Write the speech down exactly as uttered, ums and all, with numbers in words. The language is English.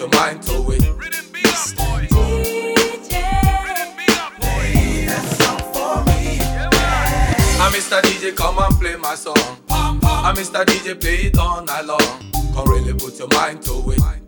your mind to it. I'm Mister D J, come and play my song. I'm Mister D J, play it all night long. Come really put your mind to it.